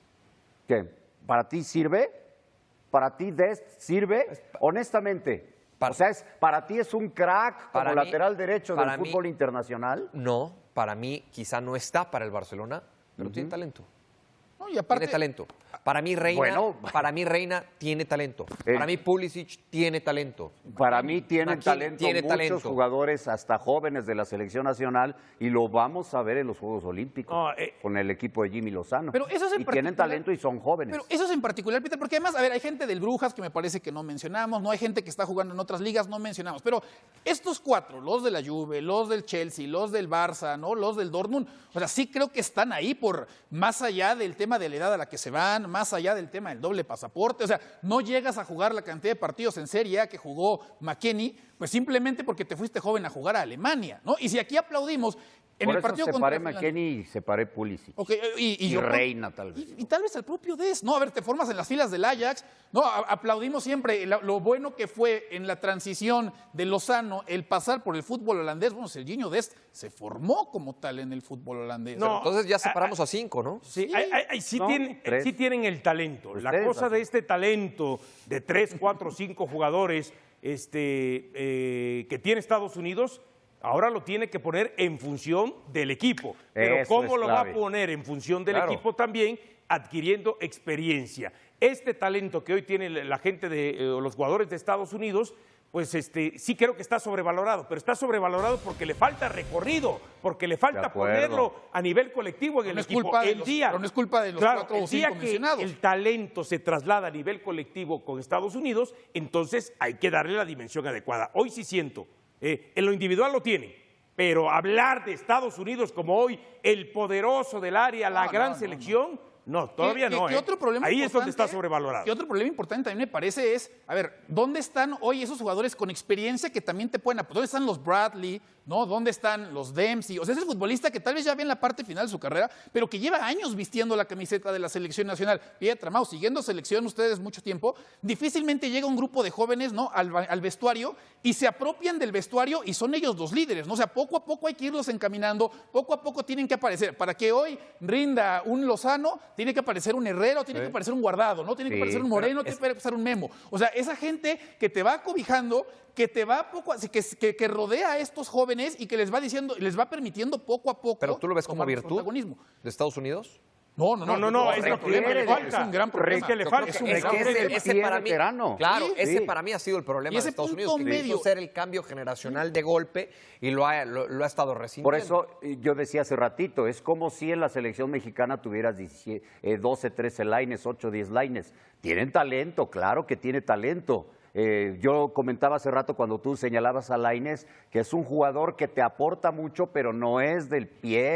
¿Qué? ¿Para ti sirve? ¿Para ti Dest sirve? Honestamente. Para- o sea, es, ¿para ti es un crack como Para mí- lateral derecho del para mí- fútbol internacional? No, para mí quizá no está para el Barcelona, pero tiene talento. no, y aparte, Tiene talento. Para mí Reina, Bueno. para mí Reina tiene talento. Eh. Para mí Pulisic tiene talento. Para mí tienen Aquí talento tiene muchos talento. jugadores, hasta jóvenes de la selección nacional, y lo vamos a ver en los Juegos Olímpicos No, eh, con el equipo de Jimmy Lozano. Pero eso es en y tienen particular- talento y son jóvenes. Pero eso es en particular, Peter, porque además, a ver, hay gente del Brujas que me parece que no mencionamos, no hay gente que está jugando en otras ligas, no mencionamos. Pero estos cuatro, los de la Juve, los del Chelsea, los del Barça, ¿no? Los del Dortmund, o sea, sí creo que están ahí por más allá del tema de la edad a la que se van, más allá del tema del doble pasaporte. O sea, no llegas a jugar la cantidad de partidos en Serie A que jugó McKennie, pues simplemente porque te fuiste joven a jugar a Alemania, ¿no? Y si aquí aplaudimos en Por el eso partido separé contra Finlandia- McKennie y separé Pulisic. Ok, y, y Y yo- Reina, tal vez. Y, y tal vez al propio Dest. No, a ver, te formas en las filas del Ajax. No, a- aplaudimos siempre la- lo bueno que fue en la transición de Lozano el pasar por el fútbol holandés. Bueno, Serginho Dest se formó como tal en el fútbol holandés. No. Entonces ya separamos a cinco, ¿no? Sí, hay- hay- hay- sí No, tienen, tres. sí tienen el talento. La Ustedes, cosa de Rafa. este talento de tres, cuatro, cinco jugadores este, eh, que tiene Estados Unidos, ahora lo tiene que poner en función del equipo. Pero Eso ¿cómo es lo va clave. a poner en función del Claro. equipo también? Adquiriendo experiencia. Este talento que hoy tiene la gente de eh, los jugadores de Estados Unidos, pues este, sí creo que está sobrevalorado, pero está sobrevalorado porque le falta recorrido, porque le De falta acuerdo. ponerlo a nivel colectivo en el No es equipo. culpa de El los- día, pero no es culpa de los claro, cuatro o el día cinco que mencionados. el talento se traslada a nivel colectivo con Estados Unidos, entonces hay que darle la dimensión adecuada. Hoy sí siento, eh, en lo individual lo tienen, pero hablar de Estados Unidos como hoy el poderoso del área, la No, gran no, no, selección, no, todavía ¿Qué- no. qué ¿eh? otro problema Ahí es donde está importante- sobrevalorado. ¿Qué otro problema importante también me parece es, a ver, ¿dónde están hoy esos jugadores con experiencia que también te pueden apoyar? ¿Dónde están los Bradley? ¿No? ¿Dónde están los Dempsey? O sea, ese futbolista que tal vez ya ve en la parte final de su carrera, pero que lleva años vistiendo la camiseta de la selección nacional. Pietra, Mau, siguiendo selección ustedes mucho tiempo, difícilmente llega un grupo de jóvenes, ¿no? al, ba- al vestuario y se apropian del vestuario y son ellos los líderes, ¿no? O sea, poco a poco hay que irlos encaminando, poco a poco tienen que aparecer. Para que hoy rinda un Lozano, tiene que aparecer un Herrero, tiene que aparecer un Guardado, ¿no? Tiene que Sí, aparecer un Moreno, tiene que aparecer un Memo. O sea, esa gente que te va cobijando, que te va poco, a- que, que, que rodea a estos jóvenes y que les va diciendo, les va permitiendo poco a poco. Pero tú lo ves como tomar virtud protagonismo. de Estados Unidos. No, no, no. No, no, no, yo es creo lo que que le requiere- falta. Es un gran problema. Es que le Yo falta. creo que es un Es gran que problema. ese- ese pie para mí, veterano. claro, Sí. ese Sí. para mí ha sido el problema Y ese de Estados punto Unidos, que medio- quiso ser el cambio generacional de golpe y lo ha, lo, lo ha estado resintiendo. Por eso eh, yo decía hace ratito, es como si en la selección mexicana tuvieras diecisiete, eh, doce, trece lines, ocho, diez lines. Tienen talento, claro que tiene talento. Eh, yo comentaba hace rato cuando tú señalabas a Lainez que es un jugador que te aporta mucho, pero no es del pie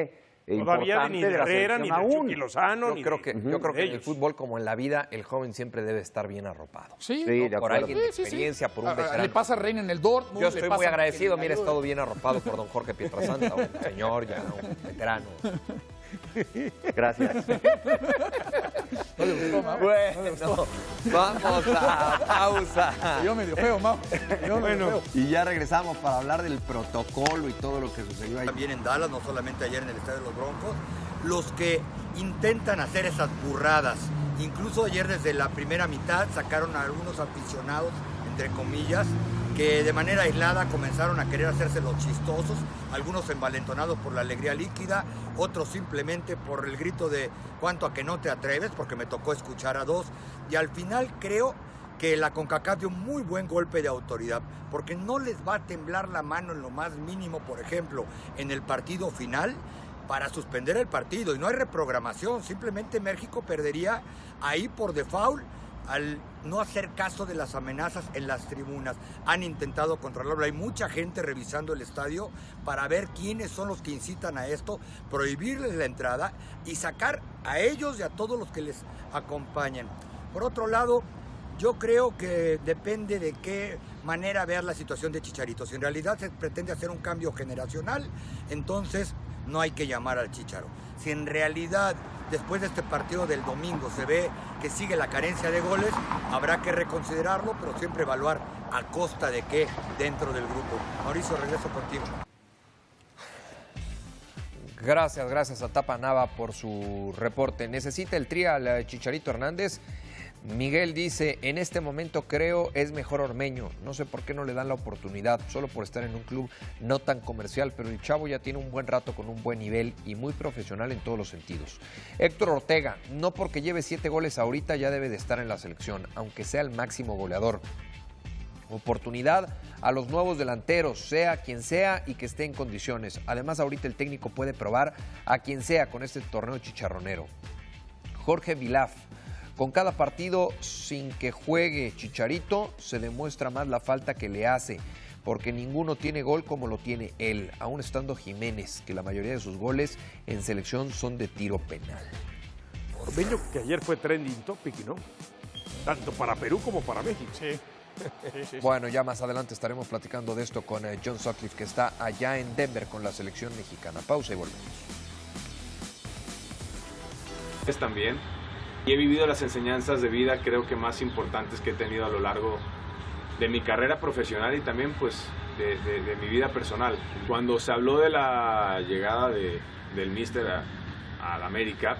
Todavía importante ni de de la Herrera, ni selección de aún. Chucky Lozano, Yo ni creo de- que, Ujú. yo creo que en el ellos. fútbol, como en la vida, el joven siempre debe estar bien arropado. Sí, Sí, ¿no? de Por acuerdo. alguien de Sí, sí, sí. experiencia, por un Ah, ah, veterano. Le pasa a Reina en el Dortmund. Yo le estoy pasa muy a agradecido, Mikel mira, he Ayuda. estado bien arropado por don Jorge Pietrasanta, un señor ya, un veterano. Gracias. No le gustó, Mau. Bueno, vamos a pausa. Yo medio feo, Mau. Yo medio feo. Y ya regresamos para hablar del protocolo y todo lo que sucedió ahí. También en Dallas, no solamente ayer en el estadio de los Broncos, los que intentan hacer esas burradas. Incluso ayer desde la primera mitad sacaron a algunos aficionados, entre comillas, que de manera aislada comenzaron a querer hacerse los chistosos, algunos envalentonados por la alegría líquida, otros simplemente por el grito de cuánto a que no te atreves, porque me tocó escuchar a dos, y al final creo que la CONCACAF dio un muy buen golpe de autoridad, porque no les va a temblar la mano en lo más mínimo, por ejemplo, en el partido final, para suspender el partido, y no hay reprogramación, simplemente México perdería ahí por default al no hacer caso de las amenazas en las tribunas. Han intentado controlarlo, hay mucha gente revisando el estadio para ver quiénes son los que incitan a esto, prohibirles la entrada y sacar a ellos y a todos los que les acompañan. Por otro lado, yo creo que depende de qué manera veas la situación de Chicharito. Si en realidad se pretende hacer un cambio generacional, entonces no hay que llamar al Chicharo. Si en realidad después de este partido del domingo se ve que sigue la carencia de goles, habrá que reconsiderarlo, pero siempre evaluar a costa de qué dentro del grupo. Mauricio, regreso contigo. Gracias, gracias a Tapa Nava por su reporte. ¿Necesita el tri al Chicharito Hernández? Miguel dice, en este momento creo es mejor Ormeño. No sé por qué no le dan la oportunidad, solo por estar en un club no tan comercial, pero el chavo ya tiene un buen rato con un buen nivel y muy profesional en todos los sentidos. Héctor Ortega, no porque lleve siete goles ahorita ya debe de estar en la selección, aunque sea el máximo goleador. Oportunidad a los nuevos delanteros, sea quien sea y que esté en condiciones. Además, ahorita el técnico puede probar a quien sea con este torneo chicharronero. Jorge Vilaf, con cada partido sin que juegue Chicharito, se demuestra más la falta que le hace, porque ninguno tiene gol como lo tiene él, aún estando Jiménez, que la mayoría de sus goles en selección son de tiro penal. Ormeño, que ayer fue trending topic, ¿no? Tanto para Perú como para México. Sí. Sí, sí, sí. Bueno, ya más adelante estaremos platicando de esto con eh, John Sutcliffe, que está allá en Denver con la selección mexicana. Pausa y volvemos. Es también. Y he vivido las enseñanzas de vida, creo que más importantes que he tenido a lo largo de mi carrera profesional y también pues de, de, de mi vida personal. Cuando se habló de la llegada de, del míster a, a la América,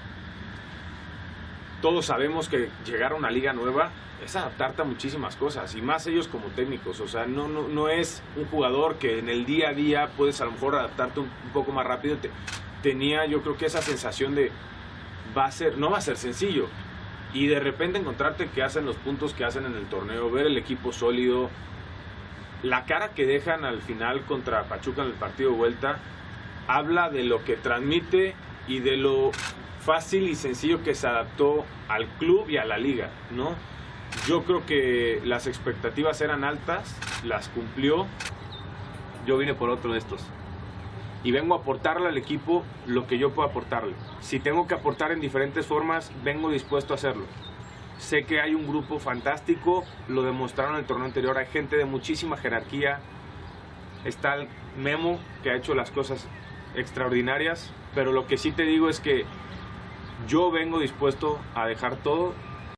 todos sabemos que llegar a una liga nueva es adaptarte a muchísimas cosas, y más ellos como técnicos. O sea, no, no, no es un jugador que en el día a día puedes a lo mejor adaptarte un, un poco más rápido. Te, tenía yo creo que esa sensación de va a ser, no va a ser sencillo, y de repente encontrarte que hacen los puntos que hacen en el torneo, ver el equipo sólido, la cara que dejan al final contra Pachuca en el partido de vuelta, habla de lo que transmite y de lo fácil y sencillo que se adaptó al club y a la liga, ¿no? Yo creo que las expectativas eran altas, las cumplió. Yo vine por otro de estos y vengo a aportarle al equipo lo que yo puedo aportarle. Si tengo que aportar en diferentes formas, vengo dispuesto a hacerlo. Sé que hay un grupo fantástico, lo demostraron en el torneo anterior, hay gente de muchísima jerarquía. Está el Memo, que ha hecho las cosas extraordinarias, pero lo que sí te digo es que yo vengo dispuesto a dejar todo.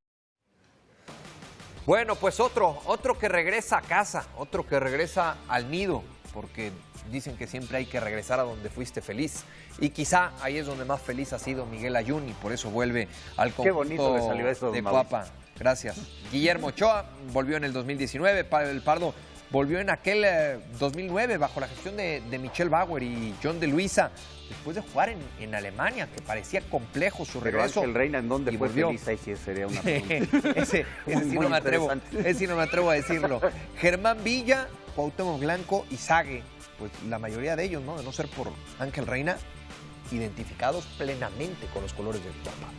Bueno, pues otro, otro que regresa a casa, otro que regresa al nido, porque dicen que siempre hay que regresar a donde fuiste feliz. Y quizá ahí es donde más feliz ha sido Miguel Ayun, y por eso vuelve al conjunto Qué bonito le salió eso, de Mauricio. Cuapa. Gracias. Guillermo Ochoa volvió en el dos mil diecinueve, el Pardo volvió en aquel eh, dos mil nueve bajo la gestión de, de Michel Bauer y John de Luisa, después de jugar en, en Alemania, que parecía complejo su Pero regreso. Ángel Reina, ¿en dónde y fue volvió. feliz? Ahí sí sería una pregunta. ese ese Muy, sí, muy no me atrevo, interesante. ese sí no me atrevo a decirlo. Germán Villa, Cuauhtémoc Blanco y Sague, pues la mayoría de ellos, ¿no? De no ser por Ángel Reina, identificados plenamente con los colores del Cuapa.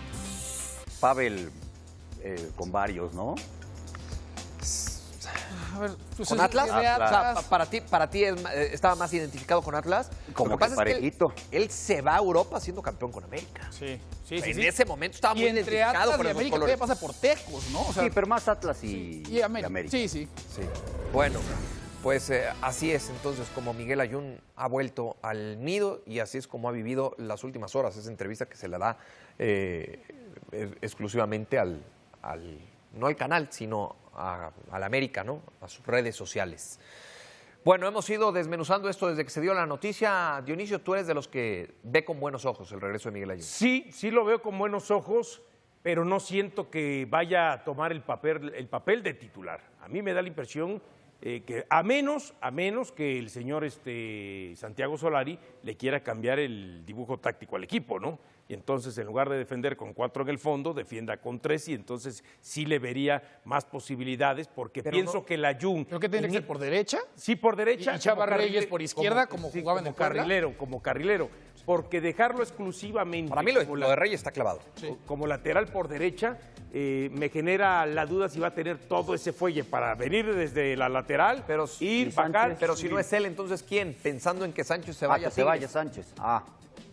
Pavel, eh, con varios, ¿no? A ver, pues ¿Con es- Atlas? de O sea, Atlas. pa- para ti, para ti es ma- eh, estaba más identificado con Atlas. Como Lo que pasa es que parejito. él, él se va a Europa siendo campeón con América. Sí, sí, En sí. sí. ese momento estaba Y muy entre identificado Atlas con y esos América colores. todavía pasa por Tecos, ¿no? O sea, Sí, pero más Atlas y, y América. y América. Sí, sí. Sí. Bueno, pues eh, así es entonces como Miguel Ayun ha vuelto al nido y así es como ha vivido las últimas horas. Esa entrevista que se le da eh, eh, exclusivamente al, al, no al canal, sino a, al América, ¿no? A sus redes sociales. Bueno, hemos ido desmenuzando esto desde que se dio la noticia. Dionisio, tú eres de los que ve con buenos ojos el regreso de Miguel Ayun. Sí, sí lo veo con buenos ojos, pero no siento que vaya a tomar el papel, el papel de titular. A mí me da la impresión eh, que a menos, a menos que el señor este, Santiago Solari le quiera cambiar el dibujo táctico al equipo, ¿no? Y entonces en lugar de defender con cuatro en el fondo, defienda con tres y entonces sí le vería más posibilidades porque Pero pienso no- que la Jun... Creo que tiene que ser por derecha. Sí, por derecha. Y Chava como Reyes carrile- por izquierda, como jugaba en como el Puebla. carrilero, como carrilero. Porque dejarlo exclusivamente... Para mí lo, como lo de Reyes está clavado. Sí. como lateral por derecha, eh, me genera la duda si va a tener todo ese fuelle para venir desde la lateral, Pero- ir, y bajar. Sánchez. Pero si no es él, entonces ¿quién? Pensando en que Sánchez se Ah, vaya que a se vaya Tigres. Sánchez. Ah.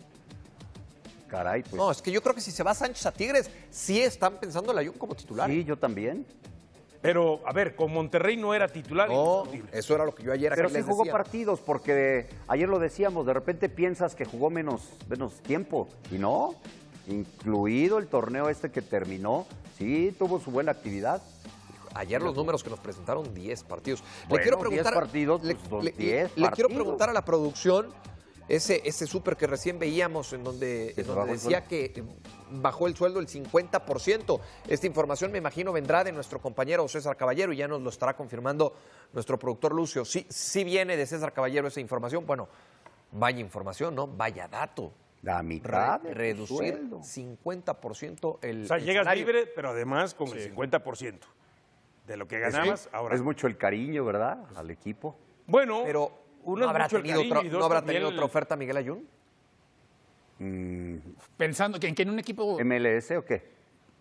Caray, pues. No, es que yo creo que si se va Sánchez a Tigres, sí están pensando en la Ayun como titular. Sí, yo también. Pero, a ver, con Monterrey no era titular. No, indiscutible. eso era lo que yo ayer Pero aquí sí les jugó decía. partidos, porque ayer lo decíamos, de repente piensas que jugó menos, menos tiempo. Y no, incluido el torneo este que terminó, sí tuvo su buena actividad. Ayer los números que nos presentaron, diez partidos. Bueno, le quiero diez preguntar, partidos, le, pues, dos, le- diez le quiero partidos. preguntar a la producción, ese, ese súper que recién veíamos en donde, Que en se donde bajó el decía sueldo. que eh, bajó el sueldo el cincuenta por ciento. Esta información me imagino vendrá de nuestro compañero César Caballero y ya nos lo estará confirmando nuestro productor Lucio. Sí, sí viene de César Caballero esa información. Bueno, vaya información, ¿no? Vaya dato. La mitad Re- de tu reducir sueldo. cincuenta por ciento el O sea, el llegas salario. libre, pero además con el cincuenta por ciento de lo que ganabas ahora. Es mucho el cariño, ¿verdad? Al equipo. Bueno, Pero uno ¿no es habrá mucho el tenido, cariño otra, y dos ¿no habrá también tenido el- otra oferta Miguel Ayun? Pensando que, que en un equipo. ¿M L S o qué?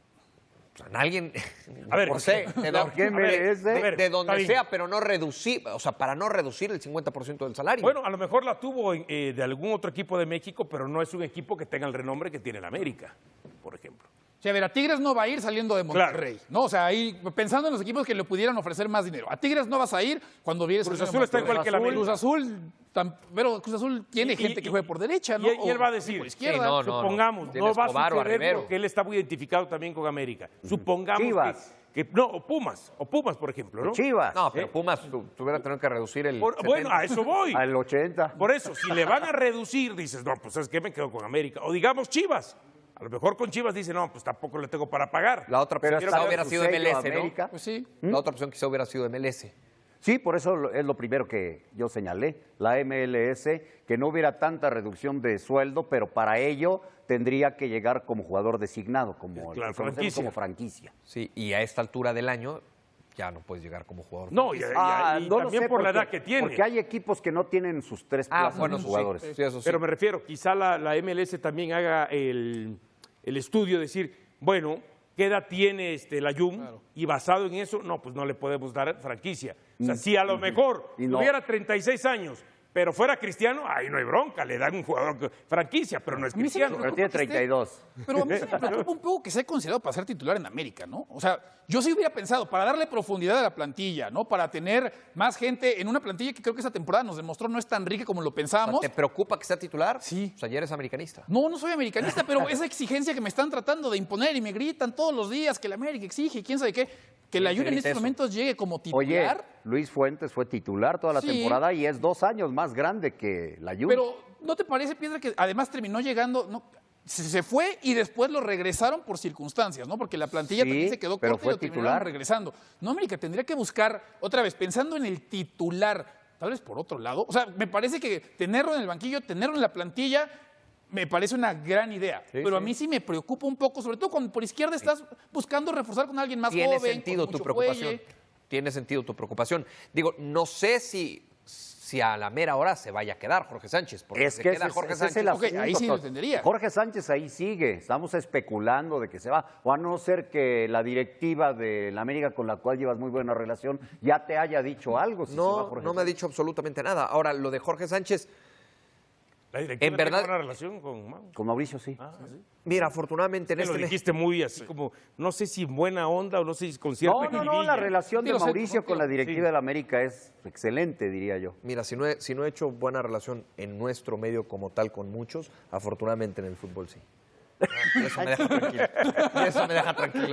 O sea, en alguien, A ver, no sé, de, la- do- ¿qué a ver, merece? a ver, de está donde bien. sea, pero no reducir, o sea, para no reducir el cincuenta por ciento del salario. Bueno, a lo mejor la tuvo eh, de algún otro equipo de México, pero no es un equipo que tenga el renombre que tiene el América, por ejemplo. O sea, a ver, a Tigres no va a ir saliendo de Monterrey, ¿no? O sea, ahí pensando en los equipos que le pudieran ofrecer más dinero. A Tigres no vas a ir cuando vienes Cruz saliendo de Azul está Monterrey. igual que la Cruz América. Azul, tam- pero Cruz Azul tiene Y- gente y- que juegue por derecha, y- ¿no? y él va a decir, O por izquierda. sí, no, no. Supongamos, Tiene no va a Escobar o a suceder Rivero. porque él está muy identificado también con América. Supongamos Chivas. que, que- no, o Pumas, o Pumas, por ejemplo, ¿no? Chivas. No, pero Pumas tu- tuviera tenido que reducir el Por- bueno, setenta. a eso voy. Al ochenta. Por eso, si le van a reducir, dices, no, pues es que me quedo con América. O digamos Chivas. A lo mejor con Chivas dice, no, pues tampoco le tengo para pagar. La otra Pero opción hasta quizá hubiera su sido sello, M L S, América. Pues sí. ¿no? La otra opción quizá hubiera sido M L S. Sí, por eso lo- es lo primero que yo señalé, la M L S, que no hubiera tanta reducción de sueldo, pero para ello tendría que llegar como jugador designado, como, Claro, el que conocemos franquicia. como franquicia. Sí, y a esta altura del año ya no puedes llegar como jugador. No, y, y- Ah, y no lo también sé por la porque- edad que tiene. Porque hay equipos que no tienen sus tres Ah, plazas bueno, de sí, jugadores. sí, eso sí. Pero me refiero, quizá la, la M L S también haga el, el estudio, decir, bueno, ¿qué edad tiene este, la Yum? Y basado en eso, no, pues no le podemos dar franquicia. O sea, si a lo mejor Y no. tuviera treinta y seis años, pero fuera cristiano, ahí no hay bronca, le dan un jugador que- franquicia, pero no es A mí sí me cristiano. Pero tiene treinta y dos. Pero a mí sí me preocupa un poco que sea considerado para ser titular en América, ¿no? O sea, yo sí hubiera pensado, para darle profundidad a la plantilla, ¿no? Para tener más gente en una plantilla que creo que esta temporada nos demostró no es tan rica como lo O sea, pensábamos. ¿te preocupa que sea titular? Sí. O sea, ayer eres americanista. No, no soy americanista, pero esa exigencia que me están tratando de imponer y me gritan todos los días que el América exige, quién sabe qué, que la ¿Quién te Ayun en grita estos eso? momentos llegue como Oye, titular. Luis Fuentes fue titular toda la Sí. temporada y es dos años más grande que la Jun. Pero, ¿no te parece, Piedra, que además terminó llegando, no, se, se fue y después lo regresaron por circunstancias, ¿no? Porque la plantilla Sí, también se quedó pero corta fue y lo terminaron titular. regresando. No, América tendría que buscar, otra vez, pensando en el titular, tal vez por otro lado. O sea, me parece que tenerlo en el banquillo, tenerlo en la plantilla, me parece una gran idea. Sí, pero a sí. mí sí me preocupa un poco, sobre todo cuando por izquierda estás buscando reforzar con alguien más Tiene joven. sentido con tu mucho preocupación. fuelle. Tiene sentido tu preocupación. Digo, no sé si, si a la mera hora se vaya a quedar Jorge Sánchez. Porque Es se que queda ese, Jorge ese Sánchez. es el asunto. Ok, ahí sí lo entendería. Jorge Sánchez ahí sigue. Estamos especulando de que se va. O a no ser que la directiva de la América, con la cual llevas muy buena relación, ya te haya dicho algo. Si se va No, Jorge no me ha Sánchez. dicho absolutamente nada. Ahora, lo de Jorge Sánchez, La directiva en verdad- tiene buena relación con Mau. Con Mauricio, sí. Ah, sí. mira, afortunadamente en Me este... lo dijiste muy así como, no sé si buena onda o no sé si con cierta No, no, no, jiribilla. la relación Sí, de lo sé, Mauricio con la sí. directiva de la América es excelente, diría yo. Mira, si no, he, si no he hecho buena relación en nuestro medio como tal con muchos, afortunadamente en el fútbol sí. Y eso me deja tranquilo. Y eso me deja tranquilo.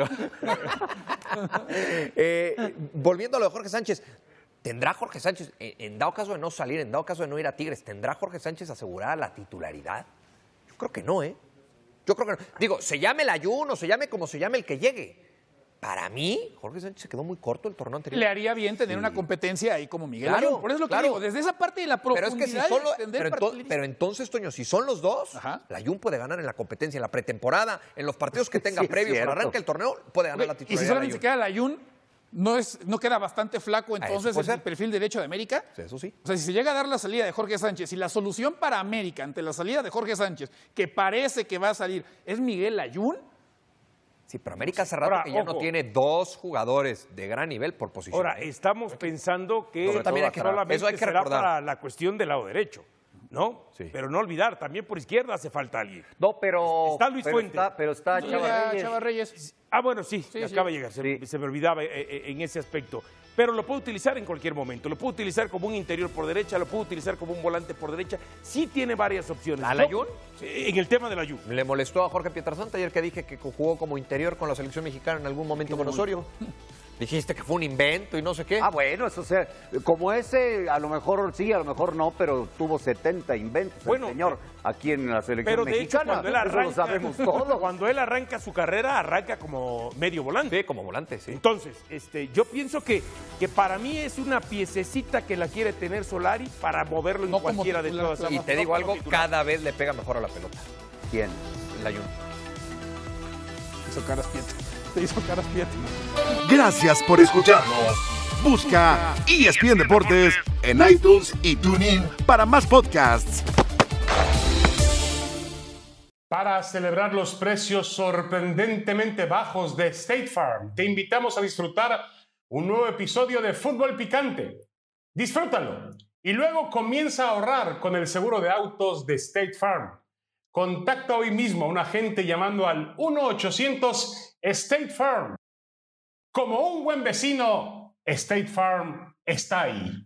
Eh, volviendo a lo de Jorge Sánchez, ¿tendrá Jorge Sánchez, en, en dado caso de no salir, en dado caso de no ir a Tigres, ¿tendrá Jorge Sánchez asegurada la titularidad? Yo creo que no, ¿eh? Yo creo que no. Digo, se llame el Ayun o se llame como se llame el que llegue. Para mí, Jorge Sánchez se quedó muy corto el torneo anterior. Le haría bien tener una competencia ahí como Miguel Claro, Ayun. Por eso es lo que claro. digo, desde esa parte de la Pero profundidad es que si son y los, extender pero, ento- partidismo. pero entonces, Toño, si son los dos, Ajá. la Jun puede ganar en la competencia, en la pretemporada, en los partidos que tenga Sí, es previos al cierto. arranque del torneo, puede ganar Ok, la y titularidad. si de solamente la se queda el Ayun, ¿no, es, ¿no queda bastante flaco eso entonces puede el ser. perfil derecho de América? Sí, eso sí. O sea, si se llega a dar la salida de Jorge Sánchez y la solución para América ante la salida de Jorge Sánchez, que parece que va a salir, es Miguel Ayun, Sí, pero América hace rato Ahora, que ya no ojo. tiene dos jugadores de gran nivel por posición. Ahora, estamos pensando que Eso también hay que- solamente eso hay que será recordar. para la cuestión del lado derecho, ¿no? Sí. Pero no olvidar, también por izquierda hace falta alguien. No, pero. Está Luis pero Fuente. Está, pero está llega Chava Reyes. Chava Reyes. Ah, bueno, sí, Sí, me sí. acaba de llegar, se, Sí. se me olvidaba eh, eh, en ese aspecto. Pero lo puedo utilizar en cualquier momento, lo puedo utilizar como un interior por derecha, lo puedo utilizar como un volante por derecha. Sí tiene varias opciones. ¿Al ¿no? Ayun? Sí, en el tema del Ayun. Le molestó a Jorge Pietrasanta ayer que dije que jugó como interior con la selección mexicana en algún momento con Osorio. Dijiste que fue un invento y no sé qué. Ah, bueno, eso sea, como ese, a lo mejor sí, a lo mejor no, pero tuvo setenta inventos Bueno, el señor aquí en la selección Pero de hecho, mexicana. cuando él Eso arranca, lo sabemos todos. cuando él arranca su carrera, arranca como medio volante. Sí, como volante, sí. Entonces, este, yo pienso que, que para mí es una piececita que la quiere tener Solari para moverlo en No como cualquiera de titular, todas claro. Y esas. te no digo como algo, titular. cada vez le pega mejor a la pelota. ¿Quién? El Ayun. Hizo caras Pietro. Te hizo caras Pietro. Gracias por escucharnos. Busca E S P N Deportes en iTunes y TuneIn para más podcasts. Para celebrar los precios sorprendentemente bajos de State Farm, te invitamos a disfrutar un nuevo episodio de Fútbol Picante. Disfrútalo y luego comienza a ahorrar con el seguro de autos de State Farm. Contacta hoy mismo a un agente llamando al uno ochocientos State Farm. Como un buen vecino, State Farm está ahí.